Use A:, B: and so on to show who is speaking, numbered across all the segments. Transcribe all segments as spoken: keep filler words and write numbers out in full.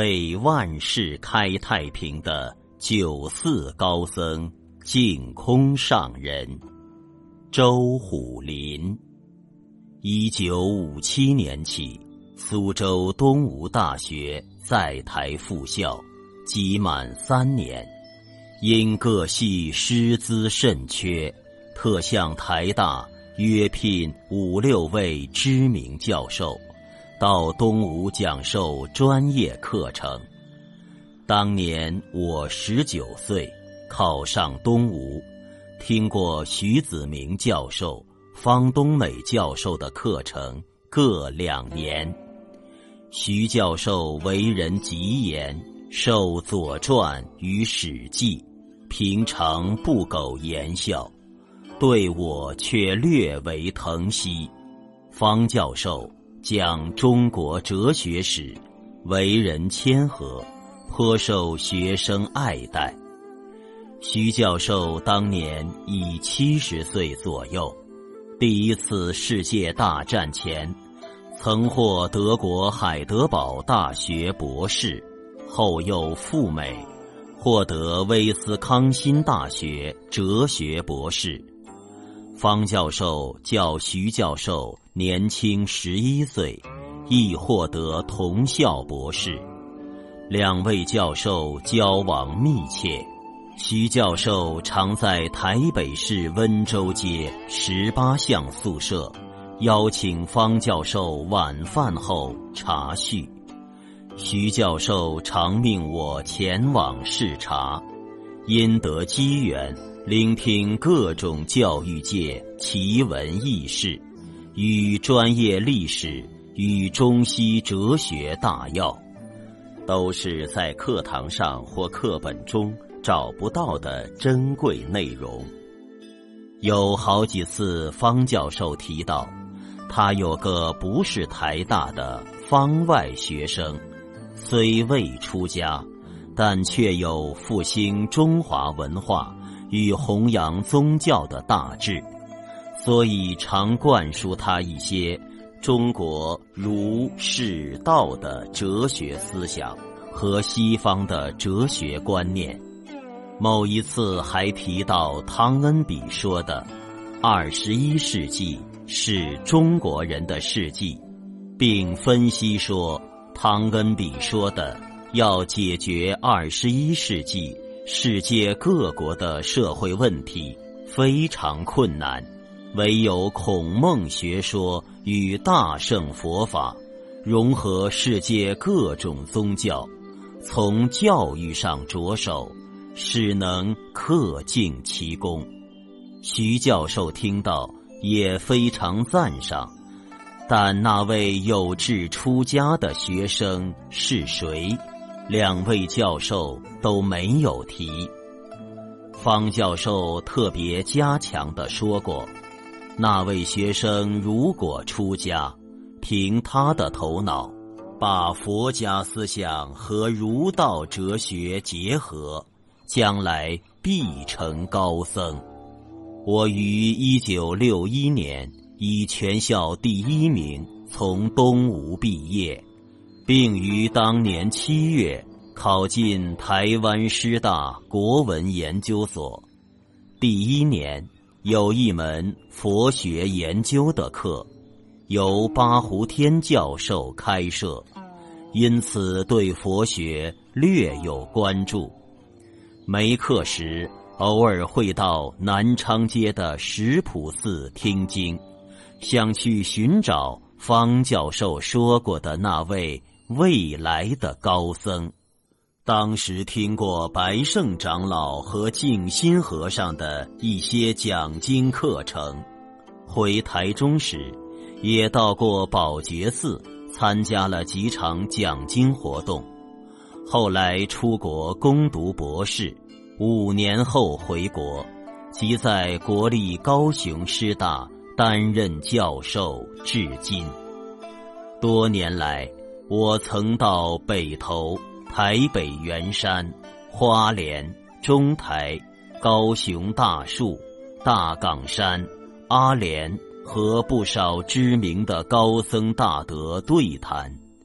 A: 为万世开太平的九四高僧净空上人周虎林。一九五七年起，苏州东吴大学在台复校，集满三年，因各系师资甚缺，特向台大约聘五六位知名教授到东吴讲授专业课程。当年我十九岁，考上东吴，听过徐子明教授、方东美教授的课程各两年。徐教授为人极严，受《左传》与《史记》，平常不苟言笑，对我却略为疼惜。方教授讲中国哲学史，为人谦和，颇受学生爱戴。徐教授当年已七十岁左右，第一次世界大战前曾获德国海德堡大学博士，后又赴美获得威斯康辛大学哲学博士。方教授较徐教授年轻十一岁，亦获得同校博士。两位教授交往密切，徐教授常在台北市温州街十八巷宿舍邀请方教授晚饭后茶叙。徐教授常命我前往视察，因得机缘聆听各种教育界奇闻异事，与专业历史与中西哲学大要，都是在课堂上或课本中找不到的珍贵内容。有好几次方教授提到，他有个不是台大的方外学生，虽未出家，但却有复兴中华文化与弘扬宗教的大志，所以常灌输他一些中国儒释道的哲学思想和西方的哲学观念。某一次还提到汤恩比说的二十一世纪是中国人的世纪，并分析说汤恩比说的要解决二十一世纪世界各国的社会问题非常困难，唯有孔孟学说与大乘佛法融合世界各种宗教，从教育上着手，使能克尽其功。徐教授听到也非常赞赏，但那位有志出家的学生是谁，两位教授都没有提。方教授特别加强地说过，那位学生如果出家，凭他的头脑，把佛家思想和儒道哲学结合，将来必成高僧。我于一九六一年以全校第一名从东吴毕业，并于当年七月考进台湾师大国文研究所。第一年有一门佛学研究的课，由八胡天教授开设，因此对佛学略有关注。没课时，偶尔会到南昌街的石浦寺听经，想去寻找方教授说过的那位未来的高僧。当时听过白胜长老和静心和尚的一些讲经课程，回台中时也到过宝觉寺，参加了几场讲经活动。后来出国攻读博士，五年后回国，即在国立高雄师大担任教授至今。多年来，我曾到北投、台北圆山、花莲、中台、高雄大树、大港山、阿莲和不少知名的高僧大德对谈，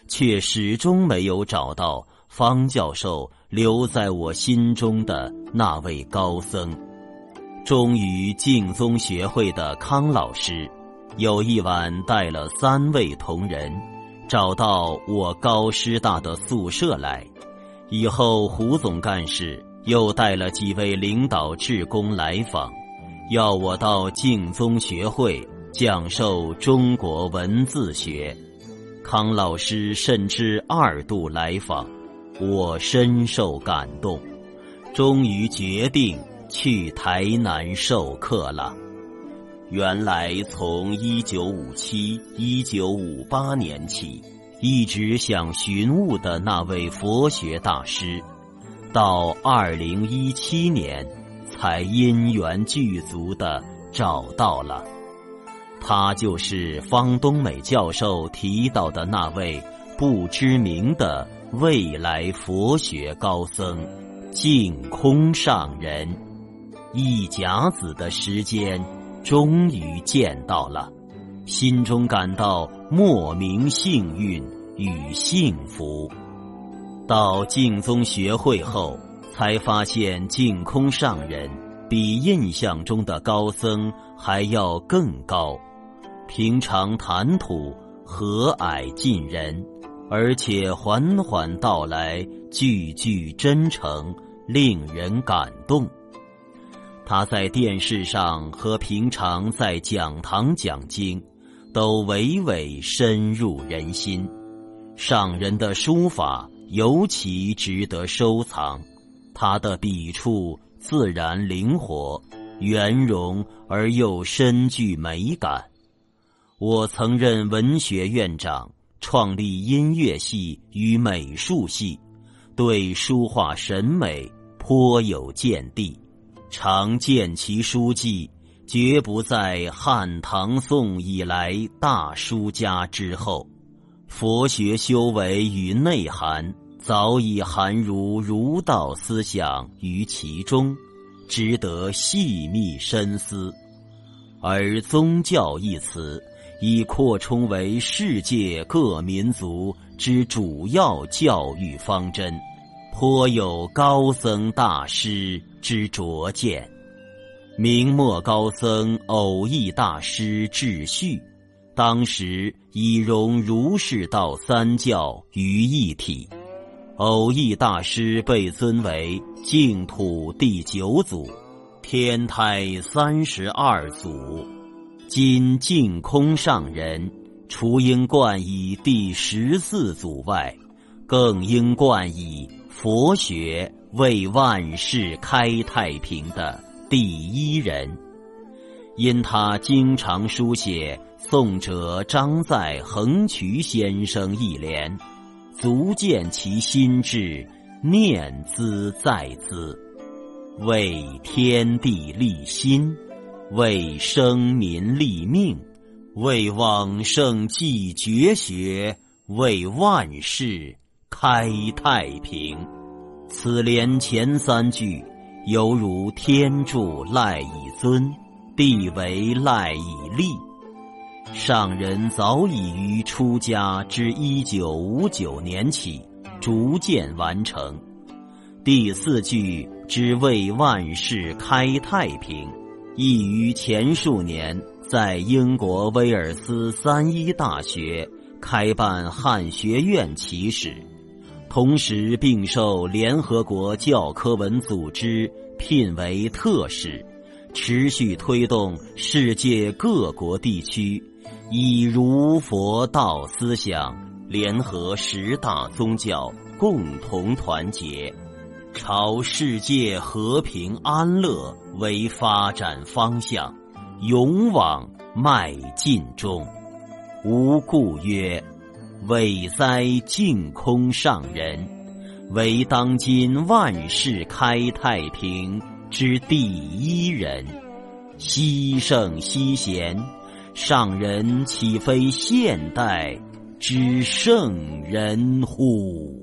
A: 却始终没有找到方教授留在我心中的那位高僧。终于净宗学会的康老师有一晚带了三位同仁找到我高师大的宿舍来，以后胡总干事又带了几位领导志工来访，要我到净宗学会讲授中国文字学。康老师甚至二度来访，我深受感动，终于决定去台南授课了。原来从一九五七、一九五八年起，一直想寻物的那位佛学大师，到二零一七年才因缘具足地找到了。他就是方东美教授提到的那位不知名的未来佛学高僧净空上人。一甲子的时间终于见到了，心中感到莫名幸运与幸福。到净宗学会后，才发现净空上人比印象中的高僧还要更高，平常谈吐和蔼近人，而且缓缓道来，句句真诚，令人感动。他在电视上和平常在讲堂讲经都娓娓深入人心，上人的书法尤其值得收藏，他的笔触自然灵活，圆融而又深具美感。我曾任文学院长，创立音乐系与美术系，对书画审美颇有见地，常见其书迹，绝不在汉唐宋以来大书家之后。佛学修为与内涵早已含入儒道思想于其中，值得细密深思。而宗教一词已扩充为世界各民族之主要教育方针，颇有高僧大师之拙见。明末高僧偶益大师智旭，当时已融儒释道三教于一体。偶益大师被尊为净土第九祖，天台三十二祖。今净空上人除应冠以第十四祖外，更应冠以佛学为万世开太平的第一人。因他经常书写宋者张载横渠先生一联，足见其心志念兹在兹，为天地立心，为生民立命，为往圣继绝学，为万世开太平。此联前三句犹如天助赖以尊，地为赖以立。上人早已于出家之一九五九年起逐渐完成。第四句之为万世开太平，亦于前数年在英国威尔斯三一大学开办汉学院起始，同时并受联合国教科文组织聘为特使，持续推动世界各国地区以儒佛道思想联合十大宗教，共同团结，朝世界和平安乐为发展方向，勇往迈进中。吾故曰，伟哉净空上人，为当今万世开太平之第一人。希圣希贤，上人岂非现代之圣人乎？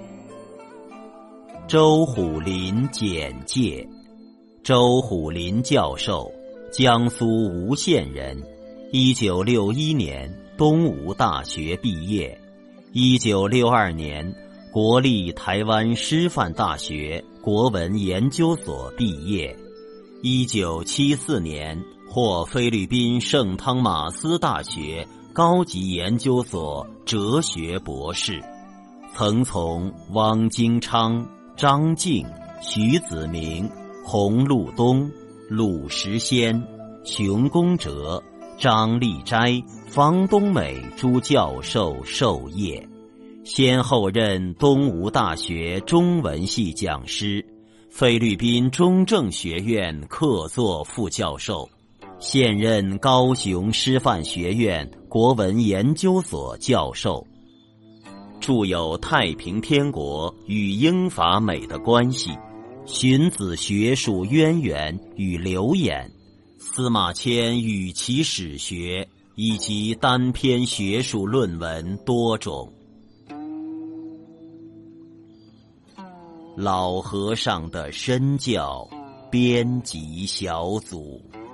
A: 周虎林简介。周虎林教授，江苏吴县人，一九六一年东吴大学毕业， 一九六二年，国立台湾师范大学国文研究所毕业。一九七四年，获菲律宾圣汤马斯大学高级研究所哲学博士，曾从汪精昌、张敬、徐子明、洪禄东、鲁时先、熊公哲、张立斋、方东美诸教授授业，先后任东吴大学中文系讲师，菲律宾中正学院客座副教授，现任高雄师范学院国文研究所教授。著有《太平天国与英法美的关系》、荀子学术渊源与流言、司马迁与其史学以及单篇学术论文多种。老和尚的身教编辑小组。